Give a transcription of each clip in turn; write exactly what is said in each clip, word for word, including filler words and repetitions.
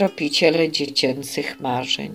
tropiciele dziecięcych marzeń.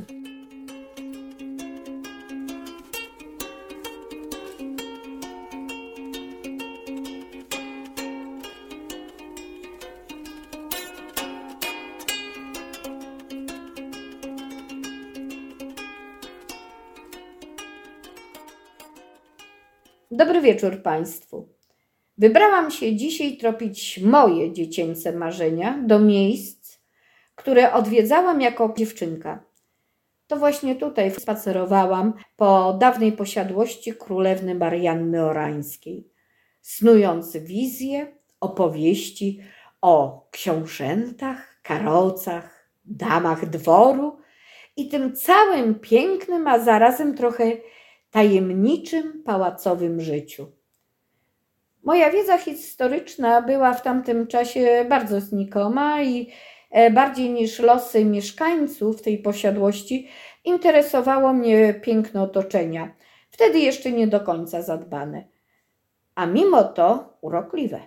Dobry wieczór Państwu. Wybrałam się dzisiaj tropić moje dziecięce marzenia do miejsc, które odwiedzałam jako dziewczynka. To właśnie tutaj spacerowałam po dawnej posiadłości królewny Marianny Orańskiej, snując wizje, opowieści o książętach, karocach, damach dworu i tym całym pięknym, a zarazem trochę tajemniczym, pałacowym życiu. Moja wiedza historyczna była w tamtym czasie bardzo znikoma i bardziej niż losy mieszkańców tej posiadłości interesowało mnie piękno otoczenia, wtedy jeszcze nie do końca zadbane, a mimo to urokliwe.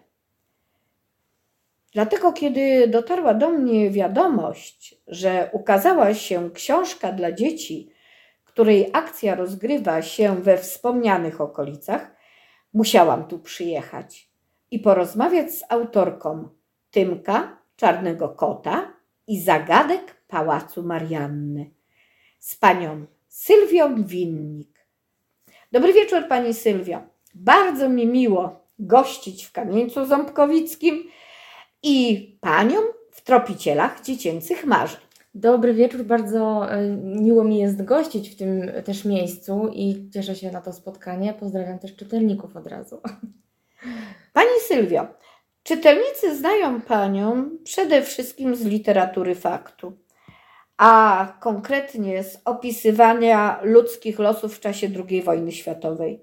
Dlatego, kiedy dotarła do mnie wiadomość, że ukazała się książka dla dzieci, której akcja rozgrywa się we wspomnianych okolicach, musiałam tu przyjechać i porozmawiać z autorką Tymka, Czarnego Kota i Zagadek Pałacu Marianny, z panią Sylwią Winnik. Dobry wieczór Pani Sylwio. Bardzo mi miło gościć w Kamieńcu Ząbkowickim i Panią w Tropicielach Dziecięcych Marzeń. Dobry wieczór, bardzo miło mi jest gościć w tym też miejscu i cieszę się na to spotkanie. Pozdrawiam też czytelników od razu. Pani Sylwio, czytelnicy znają Panią przede wszystkim z literatury faktu, a konkretnie z opisywania ludzkich losów w czasie drugiej wojny światowej.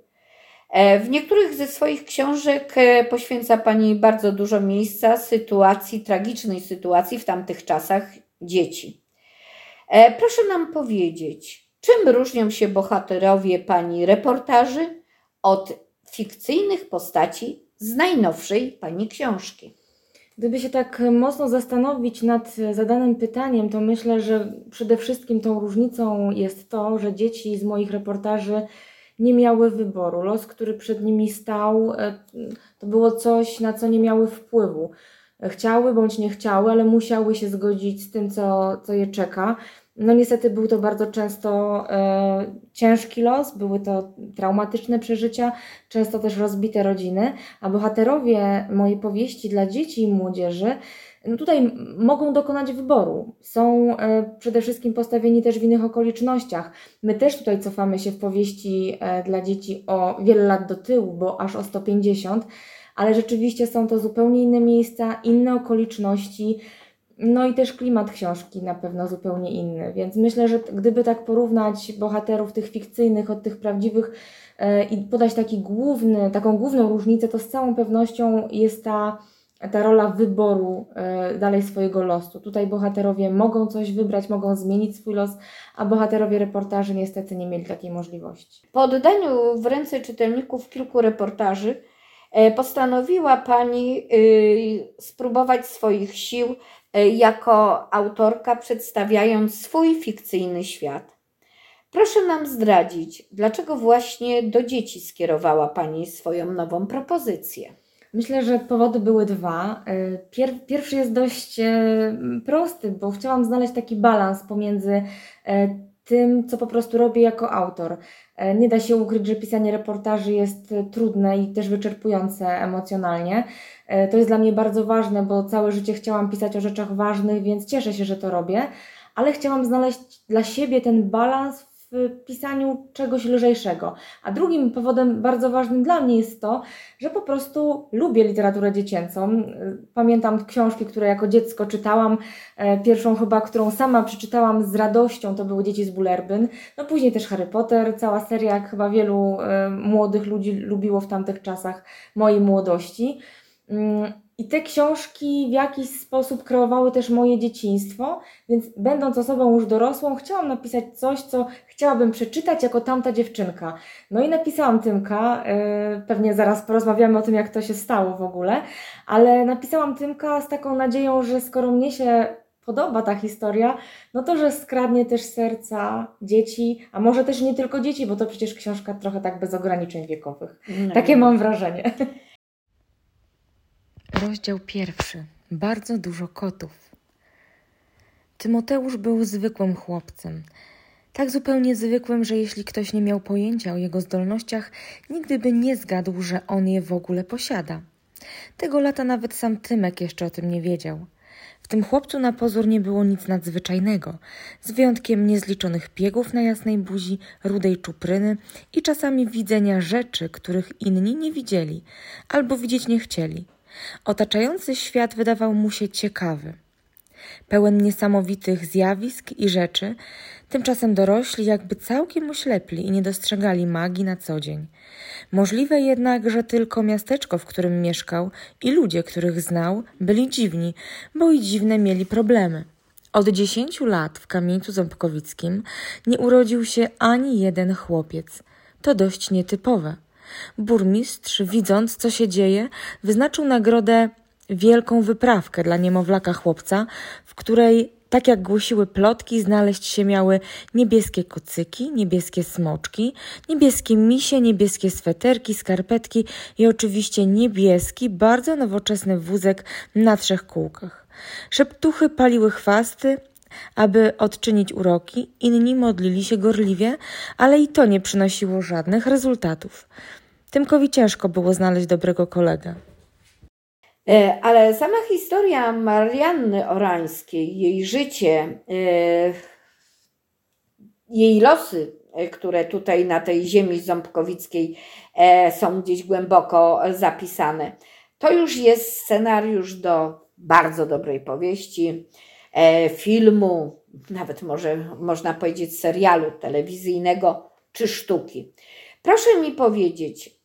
W niektórych ze swoich książek poświęca Pani bardzo dużo miejsca sytuacji, tragicznej sytuacji w tamtych czasach dzieci. Proszę nam powiedzieć, czym różnią się bohaterowie Pani reportaży od fikcyjnych postaci z najnowszej Pani książki? Gdyby się tak mocno zastanowić nad zadanym pytaniem, to myślę, że przede wszystkim tą różnicą jest to, że dzieci z moich reportaży nie miały wyboru. Los, który przed nimi stał, to było coś, na co nie miały wpływu. Chciały bądź nie chciały, ale musiały się zgodzić z tym, co, co je czeka. No niestety był to bardzo często e, ciężki los, były to traumatyczne przeżycia, często też rozbite rodziny, a bohaterowie mojej powieści dla dzieci i młodzieży no tutaj mogą dokonać wyboru. Są e, przede wszystkim postawieni też w innych okolicznościach. My też tutaj cofamy się w powieści e, dla dzieci o wiele lat do tyłu, bo aż o sto pięćdziesiąt, ale rzeczywiście są to zupełnie inne miejsca, inne okoliczności, no i też klimat książki na pewno zupełnie inny, więc myślę, że gdyby tak porównać bohaterów tych fikcyjnych od tych prawdziwych e, i podać taki główny, taką główną różnicę, to z całą pewnością jest ta, ta rola wyboru e, dalej swojego losu. Tutaj bohaterowie mogą coś wybrać, mogą zmienić swój los, a bohaterowie reportaży niestety nie mieli takiej możliwości. Po oddaniu w ręce czytelników kilku reportaży postanowiła Pani spróbować swoich sił jako autorka, przedstawiając swój fikcyjny świat. Proszę nam zdradzić, dlaczego właśnie do dzieci skierowała Pani swoją nową propozycję? Myślę, że powody były dwa. Pier- pierwszy jest dość prosty, bo chciałam znaleźć taki balans pomiędzy tym, co po prostu robię jako autor. Nie da się ukryć, że pisanie reportaży jest trudne i też wyczerpujące emocjonalnie. To jest dla mnie bardzo ważne, bo całe życie chciałam pisać o rzeczach ważnych, więc cieszę się, że to robię, ale chciałam znaleźć dla siebie ten balans w pisaniu czegoś lżejszego. A drugim powodem bardzo ważnym dla mnie jest to, że po prostu lubię literaturę dziecięcą. Pamiętam książki, które jako dziecko czytałam. Pierwszą chyba, którą sama przeczytałam z radością, to były Dzieci z Bullerbyn. No później też Harry Potter, cała seria, jak chyba wielu młodych ludzi lubiło w tamtych czasach mojej młodości. I te książki w jakiś sposób kreowały też moje dzieciństwo, więc będąc osobą już dorosłą, chciałam napisać coś, co chciałabym przeczytać jako tamta dziewczynka. No i napisałam Tymka, yy, pewnie zaraz porozmawiamy o tym, jak to się stało w ogóle, ale napisałam Tymka z taką nadzieją, że skoro mnie się podoba ta historia, no to, że skradnie też serca dzieci, a może też nie tylko dzieci, bo to przecież książka trochę tak bez ograniczeń wiekowych. No. Takie mam wrażenie. Rozdział pierwszy. Bardzo dużo kotów. Tymoteusz był zwykłym chłopcem. Tak zupełnie zwykłym, że jeśli ktoś nie miał pojęcia o jego zdolnościach, nigdy by nie zgadł, że on je w ogóle posiada. Tego lata nawet sam Tymek jeszcze o tym nie wiedział. W tym chłopcu na pozór nie było nic nadzwyczajnego, z wyjątkiem niezliczonych piegów na jasnej buzi, rudej czupryny i czasami widzenia rzeczy, których inni nie widzieli albo widzieć nie chcieli. Otaczający świat wydawał mu się ciekawy, pełen niesamowitych zjawisk i rzeczy. Tymczasem dorośli jakby całkiem oślepli i nie dostrzegali magii na co dzień. Możliwe jednak, że tylko miasteczko, w którym mieszkał i ludzie, których znał, byli dziwni, bo i dziwne mieli problemy. Od dziesięciu lat w Kamieńcu Ząbkowickim nie urodził się ani jeden chłopiec. To dość nietypowe. Burmistrz, widząc, co się dzieje, wyznaczył nagrodę wielką wyprawkę dla niemowlaka chłopca, w której, tak jak głosiły plotki, znaleźć się miały niebieskie kocyki, niebieskie smoczki, niebieskie misie, niebieskie sweterki, skarpetki i oczywiście niebieski, bardzo nowoczesny wózek na trzech kółkach. Szeptuchy paliły chwasty, aby odczynić uroki, inni modlili się gorliwie, ale i to nie przynosiło żadnych rezultatów. Tymkowi ciężko było znaleźć dobrego kolegę. Ale sama historia Marianny Orańskiej, jej życie, jej losy, które tutaj na tej ziemi ząbkowickiej są gdzieś głęboko zapisane, to już jest scenariusz do bardzo dobrej powieści, filmu, nawet może można powiedzieć serialu telewizyjnego czy sztuki. Proszę mi powiedzieć,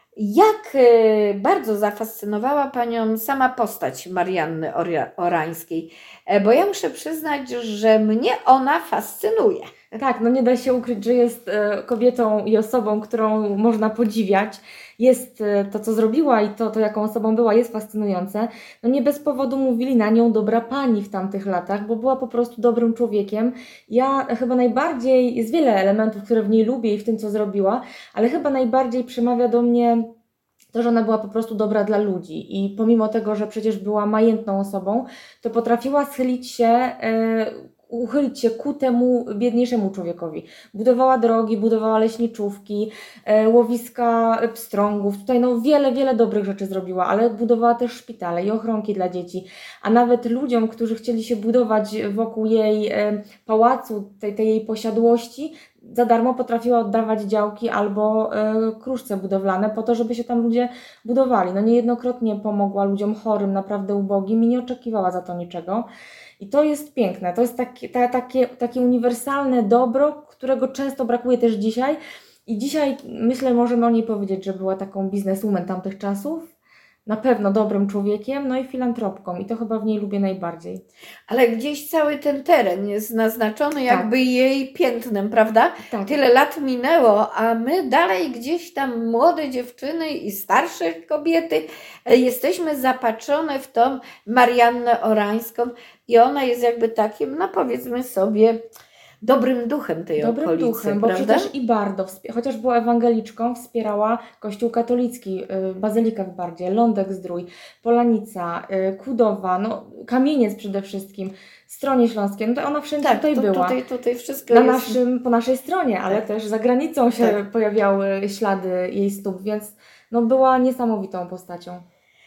jak bardzo zafascynowała Panią sama postać Marianny Orańskiej, bo ja muszę przyznać, że mnie ona fascynuje. Tak, no nie da się ukryć, że jest kobietą i osobą, którą można podziwiać. Jest to, co zrobiła i to, to jaką osobą była, jest fascynujące. No nie bez powodu mówili na nią dobra pani w tamtych latach, bo była po prostu dobrym człowiekiem. Ja chyba najbardziej, jest wiele elementów, które w niej lubię i w tym, co zrobiła, ale chyba najbardziej przemawia do mnie to, że ona była po prostu dobra dla ludzi i pomimo tego, że przecież była majętną osobą, to potrafiła schylić się, yy, uchylić się ku temu biedniejszemu człowiekowi. Budowała drogi, budowała leśniczówki, e, łowiska pstrągów. Tutaj no wiele, wiele dobrych rzeczy zrobiła, ale budowała też szpitale i ochronki dla dzieci. A nawet ludziom, którzy chcieli się budować wokół jej e, pałacu, tej, tej jej posiadłości, za darmo potrafiła oddawać działki albo e, kruszce budowlane po to, żeby się tam ludzie budowali. No niejednokrotnie pomogła ludziom chorym, naprawdę ubogim i nie oczekiwała za to niczego. I to jest piękne, to jest takie, ta, takie, takie uniwersalne dobro, którego często brakuje też dzisiaj. I dzisiaj myślę, możemy o niej powiedzieć, że była taką bizneswoman tamtych czasów, na pewno dobrym człowiekiem, no i filantropką. I to chyba w niej lubię najbardziej. Ale gdzieś cały ten teren jest naznaczony jakby tak. jej piętnem, prawda? Tak. Tyle lat minęło, a my dalej gdzieś tam młode dziewczyny i starsze kobiety jesteśmy zapatrzone w tą Mariannę Orańską i ona jest jakby takim, no powiedzmy sobie, dobrym duchem tej dobrym okolicy, duchem, bo prawda? przecież i Bardo, chociaż była ewangeliczką, wspierała Kościół katolicki, Bazylika w Bardzie, Lądek-Zdrój, Polanica, Kudowa, no Kamieniec przede wszystkim, Stronie Śląskie, no to ona wszędzie tak, tutaj to, była. Tutaj, tutaj wszystko Na jest... naszym, po naszej stronie, ale tak. też za granicą się tak. pojawiały ślady jej stóp, więc no była niesamowitą postacią.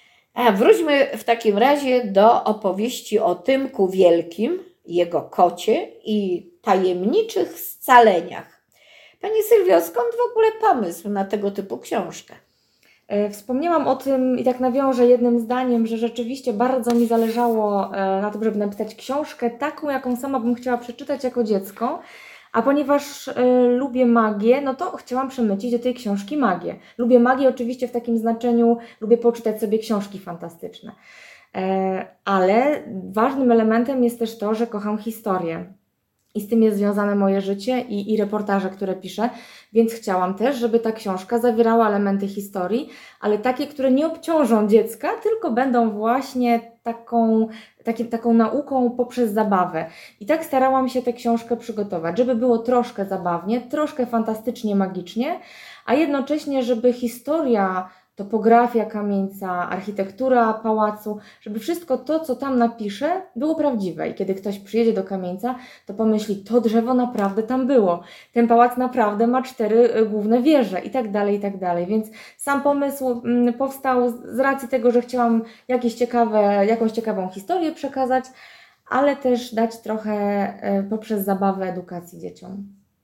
A wróćmy w takim razie do opowieści o Tymku Wielkim, jego kocie i tajemniczych scaleniach. Pani Sylwio, skąd w ogóle pomysł na tego typu książkę? Wspomniałam o tym i tak nawiążę jednym zdaniem, że rzeczywiście bardzo mi zależało na tym, żeby napisać książkę taką, jaką sama bym chciała przeczytać jako dziecko, a ponieważ y, lubię magię, no to chciałam przemycić do tej książki magię. Lubię magię oczywiście w takim znaczeniu, lubię poczytać sobie książki fantastyczne. Ale ważnym elementem jest też to, że kocham historię. i z tym jest związane moje życie i, i reportaże, które piszę, więc chciałam też, żeby ta książka zawierała elementy historii, ale takie, które nie obciążą dziecka, tylko będą właśnie taką, taki, taką nauką poprzez zabawę. I tak starałam się tę książkę przygotować, żeby było troszkę zabawnie, troszkę fantastycznie, magicznie, a jednocześnie, żeby historia, topografia kamieńca, architektura pałacu, żeby wszystko to, co tam napiszę, było prawdziwe. I kiedy ktoś przyjedzie do kamieńca, to pomyśli, to drzewo naprawdę tam było. Ten pałac naprawdę ma cztery główne wieże i tak dalej, i tak dalej. Więc sam pomysł mm, powstał z racji tego, że chciałam jakieś ciekawe, jakąś ciekawą historię przekazać, ale też dać trochę y, poprzez zabawę edukacji dzieciom.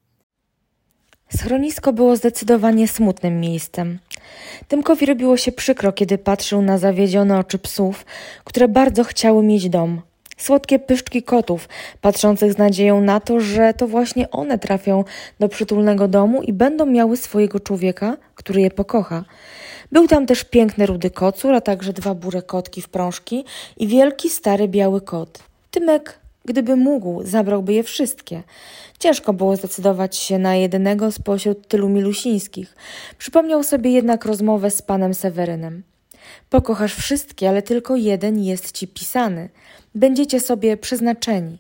Schronisko było zdecydowanie smutnym miejscem. Tymkowi robiło się przykro, kiedy patrzył na zawiedzione oczy psów, które bardzo chciały mieć dom. Słodkie pyszczki kotów, patrzących z nadzieją na to, że to właśnie one trafią do przytulnego domu i będą miały swojego człowieka, który je pokocha. Był tam też piękny rudy kocur, a także dwa burze kotki w prążki i wielki, stary, biały kot. Tymek, gdyby mógł, zabrałby je wszystkie. Ciężko było zdecydować się na jedynego spośród tylu milusińskich. Przypomniał sobie jednak rozmowę z panem Sewerynem. Pokochasz wszystkie, ale tylko jeden jest ci pisany. Będziecie sobie przeznaczeni.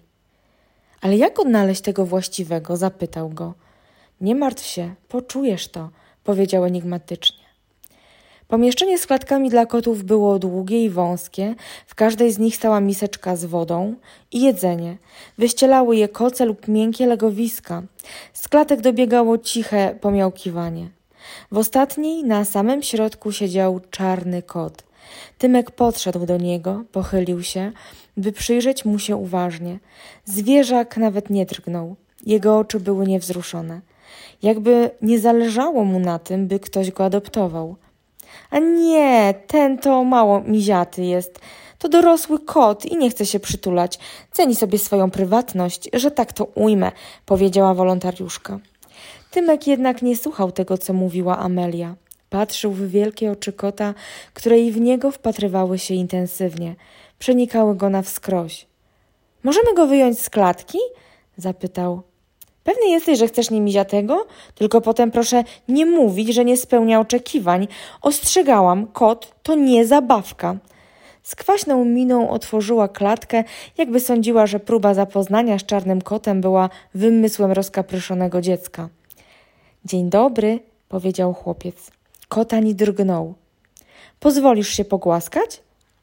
Ale jak odnaleźć tego właściwego? Zapytał go. Nie martw się, poczujesz to, powiedział enigmatycznie. Pomieszczenie z klatkami dla kotów było długie i wąskie, w każdej z nich stała miseczka z wodą i jedzenie. Wyścielały je koce lub miękkie legowiska. Z klatek dobiegało ciche pomiałkiwanie. W ostatniej, na samym środku siedział czarny kot. Tymek podszedł do niego, pochylił się, by przyjrzeć mu się uważnie. Zwierzak nawet nie drgnął. Jego oczy były niewzruszone. Jakby nie zależało mu na tym, by ktoś go adoptował. A nie, ten to mało miziaty jest. To dorosły kot i nie chce się przytulać. Ceni sobie swoją prywatność, że tak to ujmę, powiedziała wolontariuszka. Tymek jednak nie słuchał tego, co mówiła Amelia. Patrzył w wielkie oczy kota, które i w niego wpatrywały się intensywnie. Przenikały go na wskroś. Możemy go wyjąć z klatki? Zapytał. Pewny jesteś, że chcesz nie miziatego? Tylko potem proszę nie mówić, że nie spełnia oczekiwań. Ostrzegałam, kot to nie zabawka. Z kwaśną miną otworzyła klatkę, jakby sądziła, że próba zapoznania z czarnym kotem była wymysłem rozkapryszonego dziecka. Dzień dobry, powiedział chłopiec. Kot ani drgnął. Pozwolisz się pogłaskać?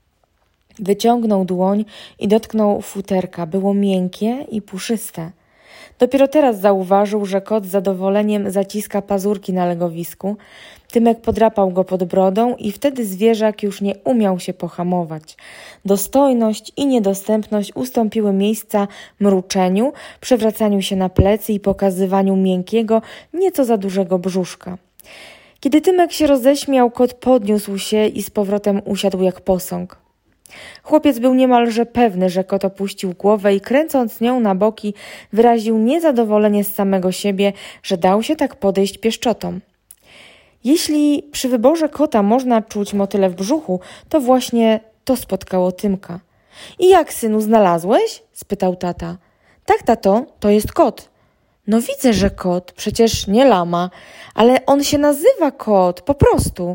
Wyciągnął dłoń i dotknął futerka. Było miękkie i puszyste. Dopiero teraz zauważył, że kot z zadowoleniem zaciska pazurki na legowisku. Tymek podrapał go pod brodą i wtedy zwierzak już nie umiał się pohamować. Dostojność i niedostępność ustąpiły miejsca mruczeniu, przewracaniu się na plecy i pokazywaniu miękkiego, nieco za dużego brzuszka. Kiedy Tymek się roześmiał, kot podniósł się i z powrotem usiadł jak posąg. Chłopiec był niemalże pewny, że kot opuścił głowę i kręcąc nią na boki wyraził niezadowolenie z samego siebie, że dał się tak podejść pieszczotom. Jeśli przy wyborze kota można czuć motyle w brzuchu, to właśnie to spotkało Tymka. I jak, synu, znalazłeś? Spytał tata. Tak, tato, to jest kot. No widzę, że kot, przecież nie lama, ale on się nazywa kot, po prostu.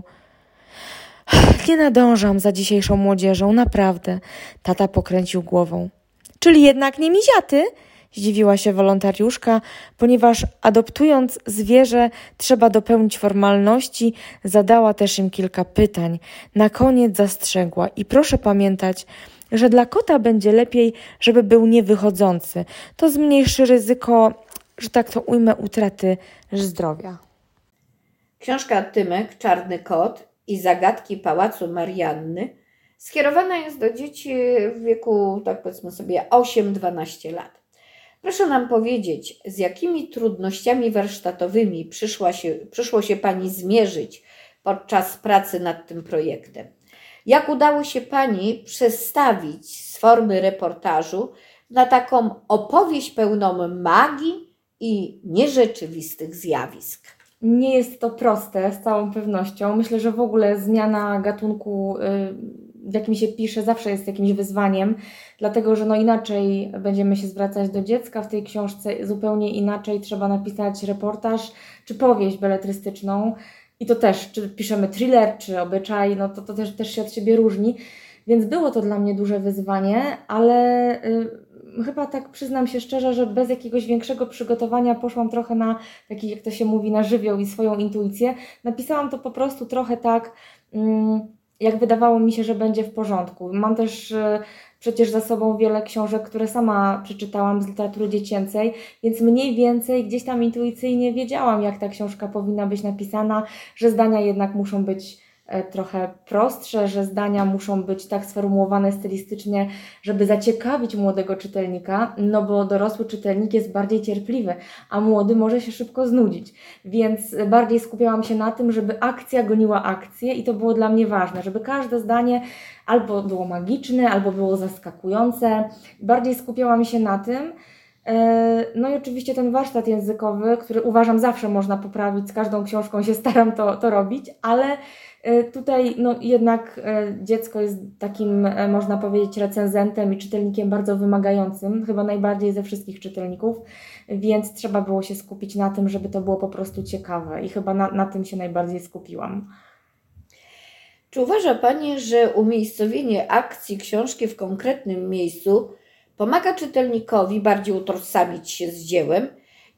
Nie nadążam za dzisiejszą młodzieżą, naprawdę. Tata pokręcił głową. Czyli jednak nie miziaty? Zdziwiła się wolontariuszka, ponieważ adoptując zwierzę trzeba dopełnić formalności, zadała też im kilka pytań. Na koniec zastrzegła i proszę pamiętać, że dla kota będzie lepiej, żeby był niewychodzący. To zmniejszy ryzyko, że tak to ujmę, utraty zdrowia. Książka Tymek, Czarny Kot i zagadki Pałacu Marianny skierowana jest do dzieci w wieku, tak powiedzmy sobie, osiem do dwunastu lat. Proszę nam powiedzieć, z jakimi trudnościami warsztatowymi przyszła się, przyszło się Pani zmierzyć podczas pracy nad tym projektem? Jak udało się Pani przestawić z formy reportażu na taką opowieść pełną magii i nierzeczywistych zjawisk? Nie jest to proste, z całą pewnością. Myślę, że w ogóle zmiana gatunku y, w jakim się pisze, zawsze jest jakimś wyzwaniem, dlatego że no inaczej będziemy się zwracać do dziecka w tej książce, zupełnie inaczej trzeba napisać reportaż czy powieść beletrystyczną i to też, czy piszemy thriller, czy obyczaj, no to, to też, też się od siebie różni, więc było to dla mnie duże wyzwanie, ale y, chyba tak przyznam się szczerze, że bez jakiegoś większego przygotowania poszłam trochę na taki, jak to się mówi, na żywioł i swoją intuicję. Napisałam to po prostu trochę tak, y, jak wydawało mi się, że będzie w porządku. Mam też y, przecież za sobą wiele książek, które sama przeczytałam z literatury dziecięcej, więc mniej więcej gdzieś tam intuicyjnie wiedziałam, jak ta książka powinna być napisana, że zdania jednak muszą być trochę prostsze, że zdania muszą być tak sformułowane stylistycznie, żeby zaciekawić młodego czytelnika, no bo dorosły czytelnik jest bardziej cierpliwy, a młody może się szybko znudzić. Więc bardziej skupiałam się na tym, żeby akcja goniła akcję i to było dla mnie ważne, żeby każde zdanie albo było magiczne, albo było zaskakujące. Bardziej skupiałam się na tym. No i oczywiście ten warsztat językowy, który uważam zawsze można poprawić, z każdą książką się staram to, to robić, ale tutaj no jednak dziecko jest takim, można powiedzieć, recenzentem i czytelnikiem bardzo wymagającym, chyba najbardziej ze wszystkich czytelników, więc trzeba było się skupić na tym, żeby to było po prostu ciekawe i chyba na, na tym się najbardziej skupiłam. Czy uważa Pani, że umiejscowienie akcji książki w konkretnym miejscu pomaga czytelnikowi bardziej utożsamić się z dziełem?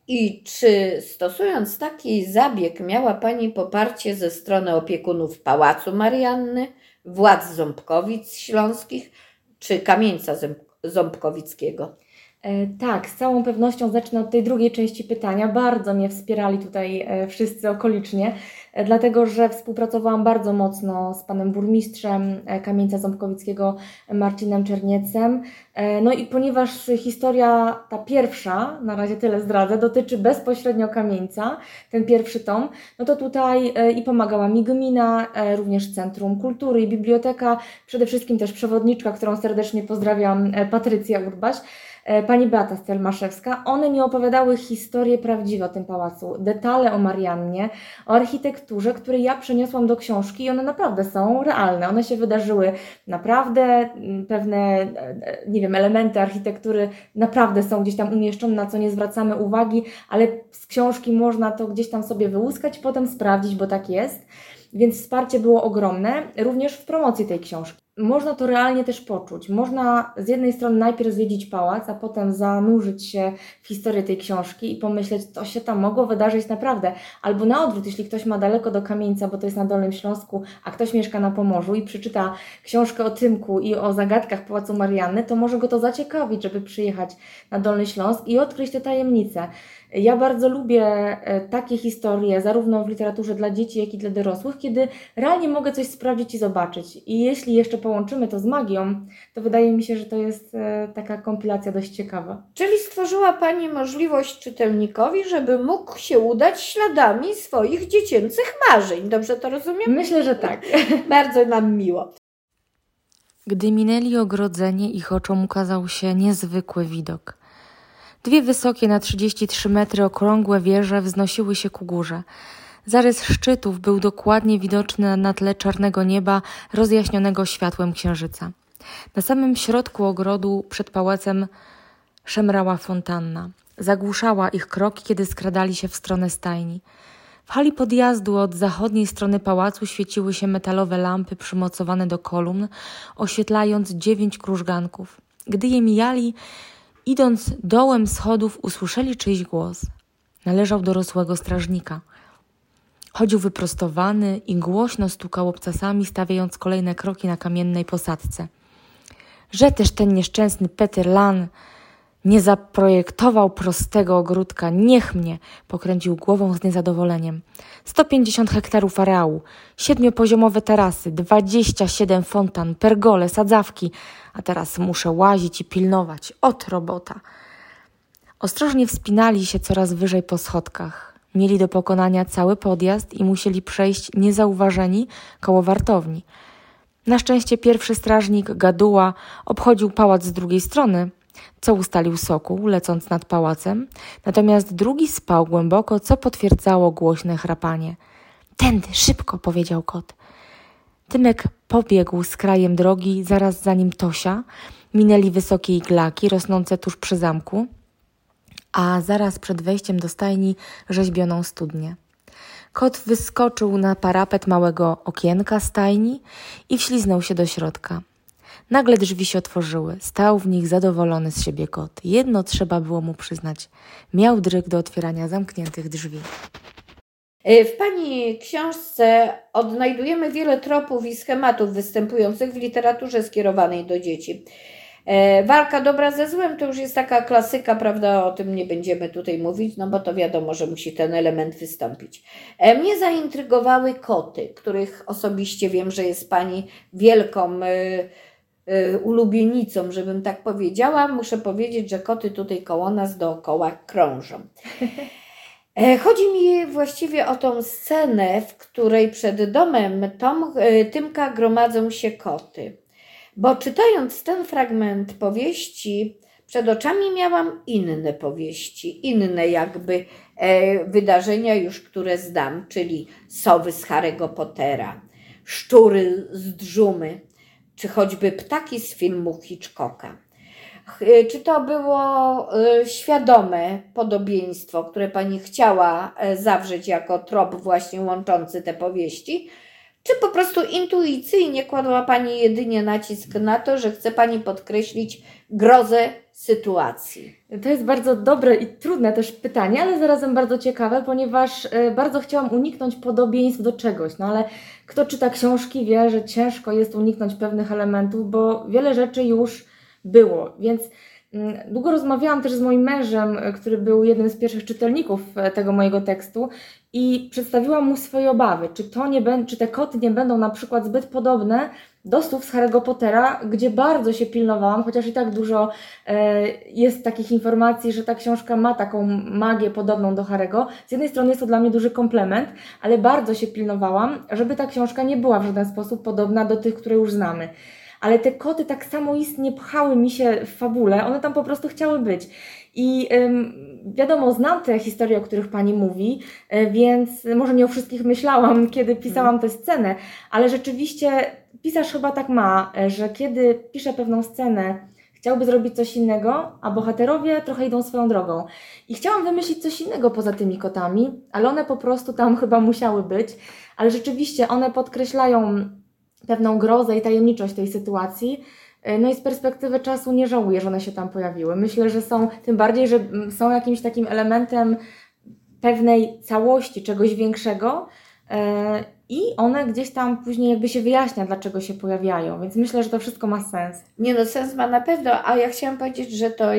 I czy stosując taki zabieg miała Pani poparcie ze strony opiekunów Pałacu Marianny, władz Ząbkowic Śląskich czy Kamieńca Ząbkowickiego? E, tak, z całą pewnością zacznę od tej drugiej części pytania. Bardzo mnie wspierali tutaj e, wszyscy okolicznie, e, dlatego że współpracowałam bardzo mocno z panem burmistrzem e, Kamieńca Ząbkowickiego Marcinem Czerniecem. E, no i ponieważ historia ta pierwsza, na razie tyle zdradzę, dotyczy bezpośrednio Kamieńca, ten pierwszy tom, no to tutaj e, i pomagała mi gmina, e, również Centrum Kultury i Biblioteka, przede wszystkim też przewodniczka, którą serdecznie pozdrawiam, e, Patrycja Urbaś, pani Beata Stelmaszewska. One mi opowiadały historię prawdziwe o tym pałacu, detale o Mariannie, o architekturze, które ja przeniosłam do książki i one naprawdę są realne. One się wydarzyły naprawdę, pewne, nie wiem, elementy architektury naprawdę są gdzieś tam umieszczone, na co nie zwracamy uwagi, ale z książki można to gdzieś tam sobie wyłuskać, potem sprawdzić, bo tak jest. Więc wsparcie było ogromne, również w promocji tej książki. Można to realnie też poczuć. Można z jednej strony najpierw zwiedzić pałac, a potem zanurzyć się w historię tej książki i pomyśleć, to się tam mogło wydarzyć naprawdę. Albo na odwrót, jeśli ktoś ma daleko do Kamieńca, bo to jest na Dolnym Śląsku, a ktoś mieszka na Pomorzu i przeczyta książkę o Tymku i o zagadkach Pałacu Marianny, to może go to zaciekawić, żeby przyjechać na Dolny Śląsk i odkryć te tajemnice. Ja bardzo lubię takie historie, zarówno w literaturze dla dzieci, jak i dla dorosłych, kiedy realnie mogę coś sprawdzić i zobaczyć. I jeśli jeszcze połączymy to z magią, to wydaje mi się, że to jest taka kompilacja dość ciekawa. Czyli stworzyła Pani możliwość czytelnikowi, żeby mógł się udać śladami swoich dziecięcych marzeń. Dobrze to rozumiem? Myślę, że tak. Bardzo nam miło. Gdy minęli ogrodzenie, ich oczom ukazał się niezwykły widok. Dwie wysokie na trzydzieści trzy metry okrągłe wieże wznosiły się ku górze. Zarys szczytów był dokładnie widoczny na tle czarnego nieba rozjaśnionego światłem księżyca. Na samym środku ogrodu przed pałacem szemrała fontanna. Zagłuszała ich kroki, kiedy skradali się w stronę stajni. W hali podjazdu od zachodniej strony pałacu świeciły się metalowe lampy przymocowane do kolumn, oświetlając dziewięć krużganków. Gdy je mijali, idąc dołem schodów, usłyszeli czyjś głos. Należał do rosłego strażnika. Chodził wyprostowany i głośno stukał obcasami, stawiając kolejne kroki na kamiennej posadzce. Że też ten nieszczęsny Peter Lan nie zaprojektował prostego ogródka, niech mnie, pokręcił głową z niezadowoleniem. sto pięćdziesiąt hektarów areału, siedmiopoziomowe tarasy, dwadzieścia siedem fontan, pergole, sadzawki, a teraz muszę łazić i pilnować. Ot robota. Ostrożnie wspinali się coraz wyżej po schodkach. Mieli do pokonania cały podjazd i musieli przejść niezauważeni koło wartowni. Na szczęście pierwszy strażnik, Gaduła, obchodził pałac z drugiej strony, co ustalił Sokół, lecąc nad pałacem, natomiast drugi spał głęboko, co potwierdzało głośne chrapanie. Tędy, szybko, powiedział kot. Tymek pobiegł z krajem drogi, zaraz za nim Tosia. Minęli wysokie iglaki rosnące tuż przy zamku, a zaraz przed wejściem do stajni rzeźbioną studnię. Kot wyskoczył na parapet małego okienka stajni i wśliznął się do środka. Nagle drzwi się otworzyły. Stał w nich zadowolony z siebie kot. Jedno trzeba było mu przyznać. Miał dryg do otwierania zamkniętych drzwi. W Pani książce odnajdujemy wiele tropów i schematów występujących w literaturze skierowanej do dzieci. Walka dobra ze złem to już jest taka klasyka, prawda, o tym nie będziemy tutaj mówić, no bo to wiadomo, że musi ten element wystąpić. Mnie zaintrygowały koty, których osobiście wiem, że jest Pani wielką ulubienicą, żebym tak powiedziała. Muszę powiedzieć, że koty tutaj koło nas dookoła krążą. Chodzi mi właściwie o tą scenę, w której przed domem Tom, Tymka gromadzą się koty. Bo czytając ten fragment powieści, przed oczami miałam inne powieści, inne jakby e, wydarzenia już, które znam, czyli sowy z Harry'ego Pottera, szczury z Dżumy, czy choćby ptaki z filmu Hitchcocka. Czy to było świadome podobieństwo, które Pani chciała zawrzeć jako trop właśnie łączący te powieści, czy po prostu intuicyjnie kładła Pani jedynie nacisk na to, że chce Pani podkreślić grozę sytuacji? To jest bardzo dobre i trudne też pytanie, ale zarazem bardzo ciekawe, ponieważ bardzo chciałam uniknąć podobieństw do czegoś, no ale kto czyta książki wie, że ciężko jest uniknąć pewnych elementów, bo wiele rzeczy już było, więc długo rozmawiałam też z moim mężem, który był jednym z pierwszych czytelników tego mojego tekstu i przedstawiłam mu swoje obawy, czy, to nie bę- czy te koty nie będą na przykład zbyt podobne do słów z Harry'ego Pottera, gdzie bardzo się pilnowałam, chociaż i tak dużo e, jest takich informacji, że ta książka ma taką magię podobną do Harry'ego. Z jednej strony jest to dla mnie duży komplement, ale bardzo się pilnowałam, żeby ta książka nie była w żaden sposób podobna do tych, które już znamy. Ale te koty tak samoistnie pchały mi się w fabule, one tam po prostu chciały być. I ym, wiadomo, znam te historie, o których Pani mówi, y, więc może nie o wszystkich myślałam, kiedy pisałam tę scenę, ale rzeczywiście pisarz chyba tak ma, że kiedy pisze pewną scenę, chciałby zrobić coś innego, a bohaterowie trochę idą swoją drogą. I chciałam wymyślić coś innego poza tymi kotami, ale one po prostu tam chyba musiały być, ale rzeczywiście one podkreślają pewną grozę i tajemniczość tej sytuacji. No i z perspektywy czasu nie żałuję, że one się tam pojawiły. Myślę, że są, tym bardziej, że są jakimś takim elementem pewnej całości, czegoś większego i one gdzieś tam później jakby się wyjaśnia, dlaczego się pojawiają, więc myślę, że to wszystko ma sens. Nie no, sens ma na pewno, a ja chciałam powiedzieć, że to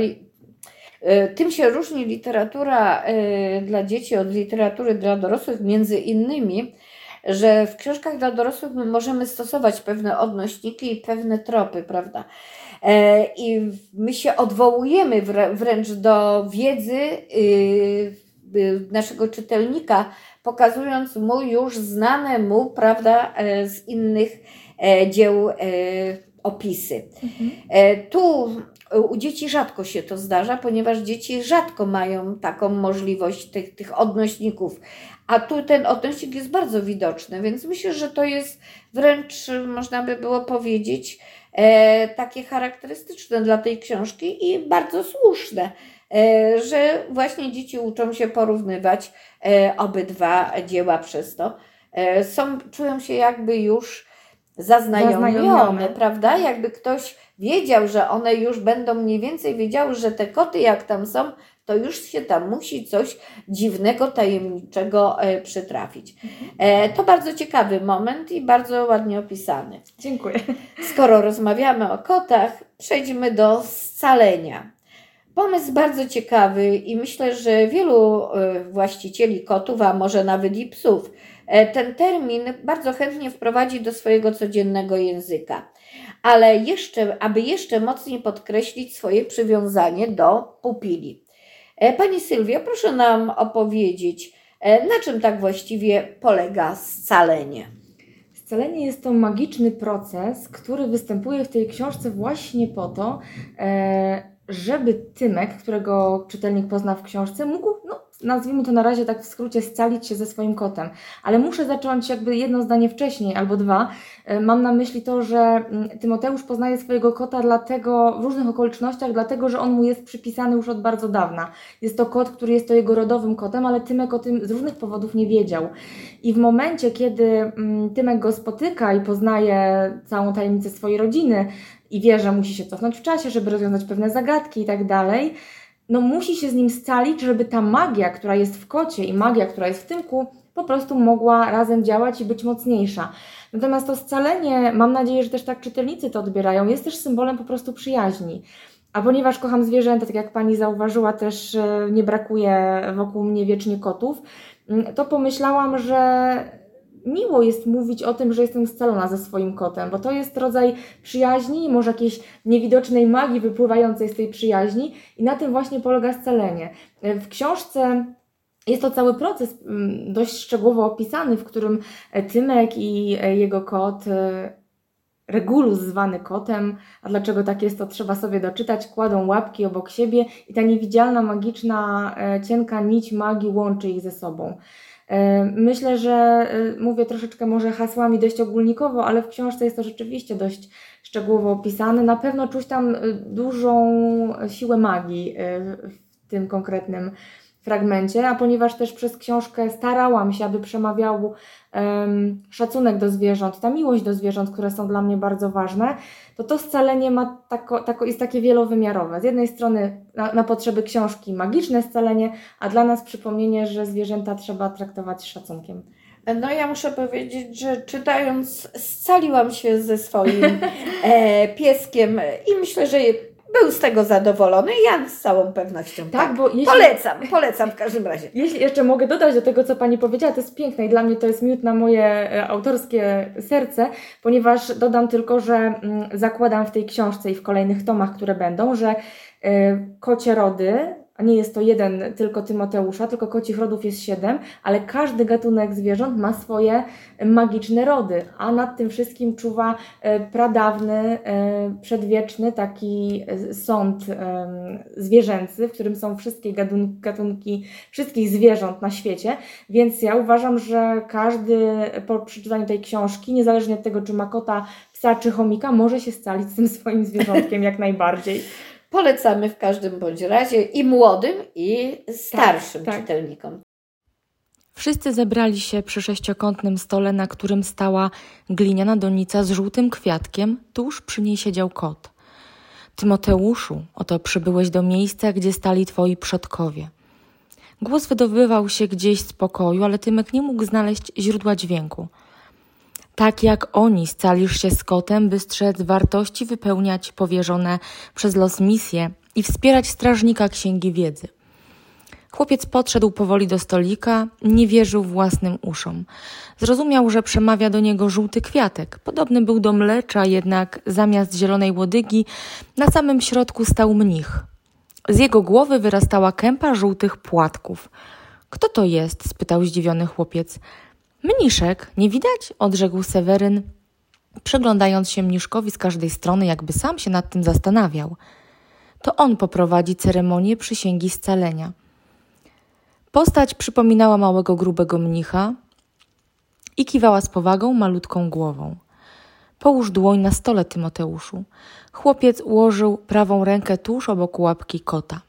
tym się różni literatura dla dzieci od literatury dla dorosłych, między innymi, że w książkach dla dorosłych my możemy stosować pewne odnośniki i pewne tropy, prawda? E, I my się odwołujemy wrę- wręcz do wiedzy y, y, naszego czytelnika, pokazując mu już znane mu, prawda, e, z innych e, dzieł e, opisy. Mhm. E, tu u dzieci rzadko się to zdarza, ponieważ dzieci rzadko mają taką możliwość tych, tych odnośników. A tu ten odnośnik jest bardzo widoczny, więc myślę, że to jest wręcz, można by było powiedzieć, e, takie charakterystyczne dla tej książki i bardzo słuszne, e, że właśnie dzieci uczą się porównywać e, obydwa dzieła przez to. E, są, czują się jakby już zaznajomione, zaznajomione, prawda? Jakby ktoś wiedział, że one już będą mniej więcej wiedziały, że te koty jak tam są, to już się tam musi coś dziwnego, tajemniczego e, przytrafić. E, to bardzo ciekawy moment i bardzo ładnie opisany. Dziękuję. Skoro rozmawiamy o kotach, przejdźmy do scalenia. Pomysł bardzo ciekawy i myślę, że wielu e, właścicieli kotów, a może nawet i psów, e, ten termin bardzo chętnie wprowadzi do swojego codziennego języka. Ale jeszcze, aby jeszcze mocniej podkreślić swoje przywiązanie do pupili. Pani Sylwia, proszę nam opowiedzieć, na czym tak właściwie polega scalenie? Scalenie jest to magiczny proces, który występuje w tej książce właśnie po to, żeby Tymek, którego czytelnik pozna w książce, mógł no, nazwijmy to na razie tak w skrócie, scalić się ze swoim kotem. Ale muszę zacząć jakby jedno zdanie wcześniej albo dwa. Mam na myśli to, że Tymoteusz poznaje swojego kota dlatego, w różnych okolicznościach, dlatego, że on mu jest przypisany już od bardzo dawna. Jest to kot, który jest to jego rodowym kotem, ale Tymek o tym z różnych powodów nie wiedział. I w momencie, kiedy Tymek go spotyka i poznaje całą tajemnicę swojej rodziny i wie, że musi się cofnąć w czasie, żeby rozwiązać pewne zagadki i tak dalej, no musi się z nim scalić, żeby ta magia, która jest w kocie i magia, która jest w Tymku, po prostu mogła razem działać i być mocniejsza. Natomiast to scalenie, mam nadzieję, że też tak czytelnicy to odbierają, jest też symbolem po prostu przyjaźni. A ponieważ kocham zwierzęta, tak jak Pani zauważyła, też nie brakuje wokół mnie wiecznie kotów, to pomyślałam, że miło jest mówić o tym, że jestem scalona ze swoim kotem, bo to jest rodzaj przyjaźni, może jakiejś niewidocznej magii wypływającej z tej przyjaźni i na tym właśnie polega scalenie. W książce jest to cały proces dość szczegółowo opisany, w którym Tymek i jego kot, Regulus zwany kotem, a dlaczego tak jest, to trzeba sobie doczytać, kładą łapki obok siebie i ta niewidzialna, magiczna, cienka nić magii łączy ich ze sobą. Myślę, że mówię troszeczkę może hasłami dość ogólnikowo, ale w książce jest to rzeczywiście dość szczegółowo opisane. Na pewno czuć tam dużą siłę magii w tym konkretnym fragmencie, a ponieważ też przez książkę starałam się, aby przemawiał um, szacunek do zwierząt, ta miłość do zwierząt, które są dla mnie bardzo ważne, to to scalenie ma tako, tako, jest takie wielowymiarowe. Z jednej strony na, na potrzeby książki magiczne scalenie, a dla nas przypomnienie, że zwierzęta trzeba traktować z szacunkiem. No ja muszę powiedzieć, że czytając scaliłam się ze swoim e, pieskiem i myślę, że był z tego zadowolony. Ja z całą pewnością tak, tak. Bo jeśli, polecam, polecam w każdym razie. Jeśli jeszcze mogę dodać do tego, co Pani powiedziała, to jest piękne i dla mnie to jest miód na moje autorskie serce, ponieważ dodam tylko, że mm, zakładam w tej książce i w kolejnych tomach, które będą, że y, kocie rody, a nie jest to jeden tylko Tymoteusza, tylko kocich rodów jest siedem, ale każdy gatunek zwierząt ma swoje magiczne rody, a nad tym wszystkim czuwa pradawny, przedwieczny taki sąd zwierzęcy, w którym są wszystkie gatunki wszystkich zwierząt na świecie, więc ja uważam, że każdy po przeczytaniu tej książki, niezależnie od tego, czy ma kota, psa czy chomika, może się scalić z tym swoim zwierzątkiem jak najbardziej. Polecamy w każdym bądź razie i młodym, i starszym tak, tak. czytelnikom. Wszyscy zebrali się przy sześciokątnym stole, na którym stała gliniana donica z żółtym kwiatkiem, tuż przy niej siedział kot. Tymoteuszu, oto przybyłeś do miejsca, gdzie stali twoi przodkowie. Głos wydobywał się gdzieś z pokoju, ale Tymek nie mógł znaleźć źródła dźwięku. Tak jak oni scalisz się z kotem, by strzec wartości, wypełniać powierzone przez los misje i wspierać strażnika Księgi Wiedzy. Chłopiec podszedł powoli do stolika, nie wierzył własnym uszom. Zrozumiał, że przemawia do niego żółty kwiatek. Podobny był do mlecza, jednak zamiast zielonej łodygi na samym środku stał mnich. Z jego głowy wyrastała kępa żółtych płatków. Kto to jest? Spytał zdziwiony chłopiec. Mniszek, nie widać? Odrzekł Seweryn, przyglądając się mniszkowi z każdej strony, jakby sam się nad tym zastanawiał. To on poprowadzi ceremonię przysięgi scalenia. Postać przypominała małego, grubego mnicha i kiwała z powagą malutką głową. Połóż dłoń na stole, Tymoteuszu. Chłopiec ułożył prawą rękę tuż obok łapki kota.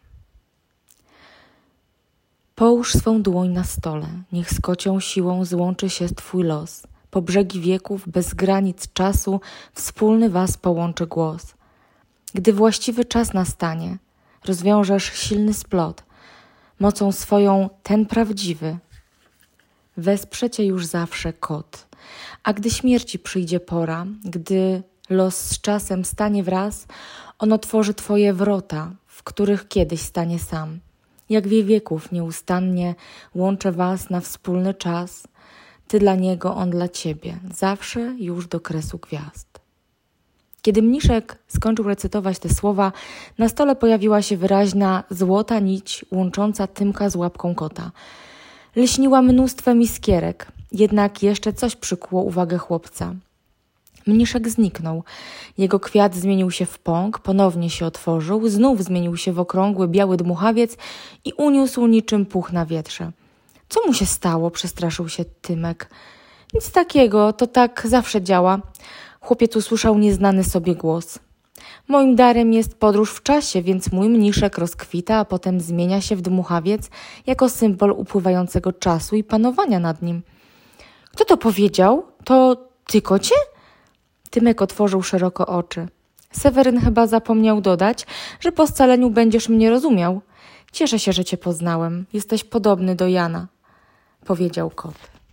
Połóż swą dłoń na stole, niech z kocią siłą złączy się twój los. Po brzegi wieków, bez granic czasu, wspólny was połączy głos. Gdy właściwy czas nastanie, rozwiążesz silny splot, mocą swoją ten prawdziwy. Wesprze cię już zawsze kot. A gdy śmierci przyjdzie pora, gdy los z czasem stanie wraz, on otworzy twoje wrota, w których kiedyś stanie sam. Jak wie wieków nieustannie łączę was na wspólny czas, ty dla niego, on dla ciebie, zawsze już do kresu gwiazd. Kiedy mniszek skończył recytować te słowa, na stole pojawiła się wyraźna złota nić łącząca Tymka z łapką kota. Lśniła mnóstwem iskierek, jednak jeszcze coś przykuło uwagę chłopca. Mniszek zniknął. Jego kwiat zmienił się w pąk, ponownie się otworzył, znów zmienił się w okrągły, biały dmuchawiec i uniósł niczym puch na wietrze. Co mu się stało? Przestraszył się Tymek. Nic takiego, to tak zawsze działa. Chłopiec usłyszał nieznany sobie głos. Moim darem jest podróż w czasie, więc mój mniszek rozkwita, a potem zmienia się w dmuchawiec jako symbol upływającego czasu i panowania nad nim. Kto to powiedział? To ty, kocie? Tymek otworzył szeroko oczy. Seweryn chyba zapomniał dodać, że po scaleniu będziesz mnie rozumiał. Cieszę się, że cię poznałem. Jesteś podobny do Jana, powiedział kot.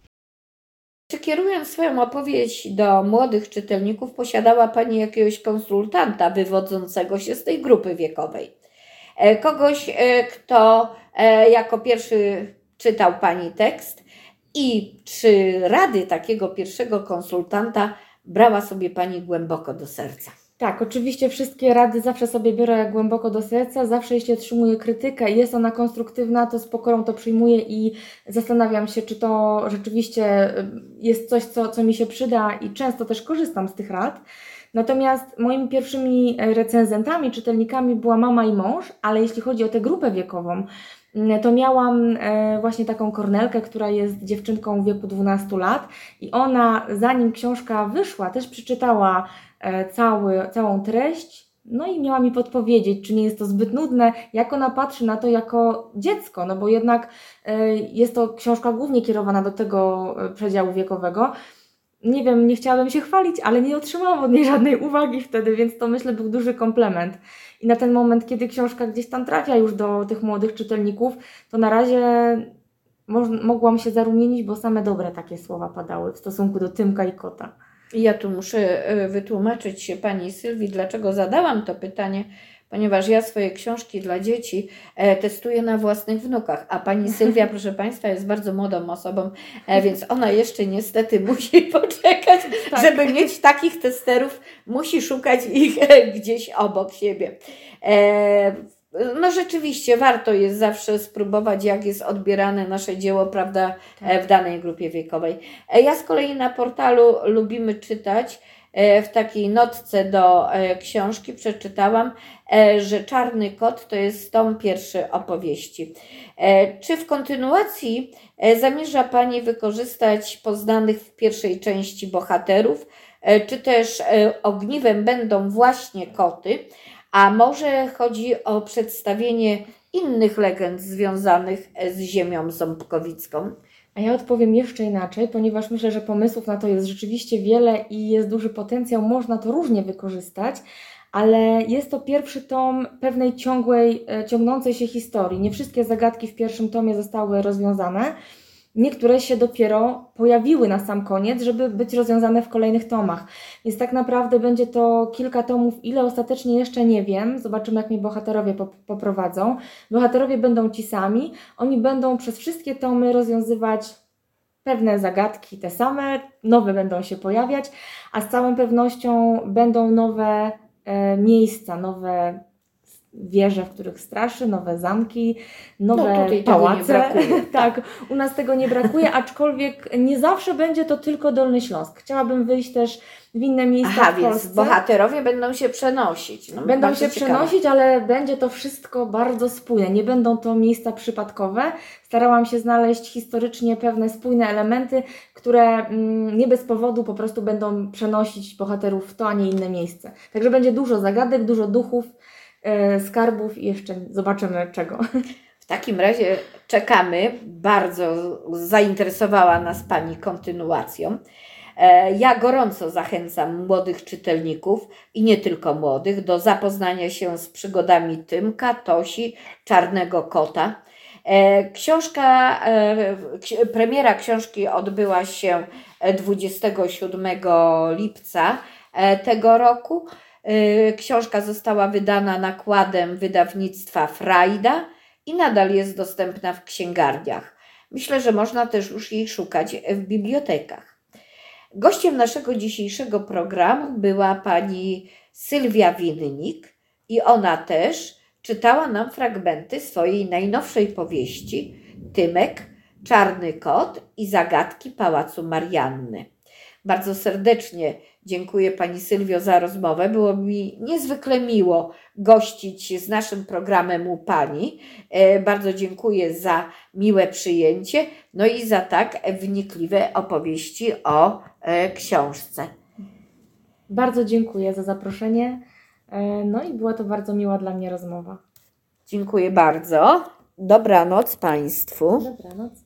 Czy kierując swoją opowieść do młodych czytelników, posiadała Pani jakiegoś konsultanta wywodzącego się z tej grupy wiekowej? Kogoś, kto jako pierwszy czytał Pani tekst i czy rady takiego pierwszego konsultanta brała sobie Pani głęboko do serca? Tak, oczywiście wszystkie rady zawsze sobie biorę głęboko do serca, zawsze jeśli otrzymuję krytykę i jest ona konstruktywna, to z pokorą to przyjmuję i zastanawiam się, czy to rzeczywiście jest coś, co, co mi się przyda i często też korzystam z tych rad. Natomiast moimi pierwszymi recenzentami, czytelnikami była mama i mąż, ale jeśli chodzi o tę grupę wiekową, to miałam właśnie taką Kornelkę, która jest dziewczynką w wieku dwunastu lat i ona, zanim książka wyszła, też przeczytała cały, całą treść, no i miała mi podpowiedzieć, czy nie jest to zbyt nudne, jak ona patrzy na to jako dziecko, no bo jednak jest to książka głównie kierowana do tego przedziału wiekowego. Nie wiem, nie chciałabym się chwalić, ale nie otrzymałam od niej żadnej uwagi wtedy, więc to myślę był duży komplement. I na ten moment, kiedy książka gdzieś tam trafia już do tych młodych czytelników, to na razie mo- mogłam się zarumienić, bo same dobre takie słowa padały w stosunku do Tymka i kota. Ja tu muszę wytłumaczyć się Pani Sylwii, dlaczego zadałam to pytanie, ponieważ ja swoje książki dla dzieci testuję na własnych wnukach, a Pani Sylwia, proszę Państwa, jest bardzo młodą osobą, więc ona jeszcze niestety musi poczekać, tak. Żeby mieć takich testerów, musi szukać ich gdzieś obok siebie. No rzeczywiście warto jest zawsze spróbować, jak jest odbierane nasze dzieło, prawda, tak. W danej grupie wiekowej. Ja z kolei na portalu Lubimy Czytać w takiej notce do książki przeczytałam, że Czarny Kot to jest tom pierwszy opowieści. Czy w kontynuacji zamierza Pani wykorzystać poznanych w pierwszej części bohaterów, czy też ogniwem będą właśnie koty, a może chodzi o przedstawienie innych legend związanych z ziemią ząbkowicką? A ja odpowiem jeszcze inaczej, ponieważ myślę, że pomysłów na to jest rzeczywiście wiele i jest duży potencjał, można to różnie wykorzystać, ale jest to pierwszy tom pewnej ciągłej, ciągnącej się historii. Nie wszystkie zagadki w pierwszym tomie zostały rozwiązane. Niektóre się dopiero pojawiły na sam koniec, żeby być rozwiązane w kolejnych tomach. Więc tak naprawdę będzie to kilka tomów, ile ostatecznie jeszcze nie wiem. Zobaczymy, jak mnie bohaterowie poprowadzą. Bohaterowie będą ci sami. Oni będą przez wszystkie tomy rozwiązywać pewne zagadki, te same, nowe będą się pojawiać, a z całą pewnością będą nowe e, miejsca, nowe wieże, w których straszy, nowe zamki, nowe no, pałace. Tak, u nas tego nie brakuje, aczkolwiek nie zawsze będzie to tylko Dolny Śląsk. Chciałabym wyjść też w inne miejsca Aha, w Polsce. Więc bohaterowie będą się przenosić. No, będą się ciekawe. przenosić, ale będzie to wszystko bardzo spójne. Nie będą to miejsca przypadkowe. Starałam się znaleźć historycznie pewne spójne elementy, które mm, nie bez powodu po prostu będą przenosić bohaterów w to, a nie inne miejsce. Także będzie dużo zagadek, dużo duchów, skarbów i jeszcze zobaczymy czego. W takim razie czekamy. Bardzo zainteresowała nas Pani kontynuacją. Ja gorąco zachęcam młodych czytelników i nie tylko młodych do zapoznania się z przygodami Tymka, Tosi, Czarnego Kota. Książka, premiera książki odbyła się dwudziestego siódmego lipca tego roku. Książka została wydana nakładem wydawnictwa Frajda i nadal jest dostępna w księgarniach. Myślę, że można też już jej szukać w bibliotekach. Gościem naszego dzisiejszego programu była pani Sylwia Winnik i ona też czytała nam fragmenty swojej najnowszej powieści Tymek, Czarny Kot i zagadki Pałacu Marianny. Bardzo serdecznie dziękuję Pani Sylwio za rozmowę. Było mi niezwykle miło gościć z naszym programem u Pani. Bardzo dziękuję za miłe przyjęcie, no i za tak wnikliwe opowieści o książce. Bardzo dziękuję za zaproszenie. No i była to bardzo miła dla mnie rozmowa. Dziękuję bardzo. Dobranoc Państwu. Dobranoc.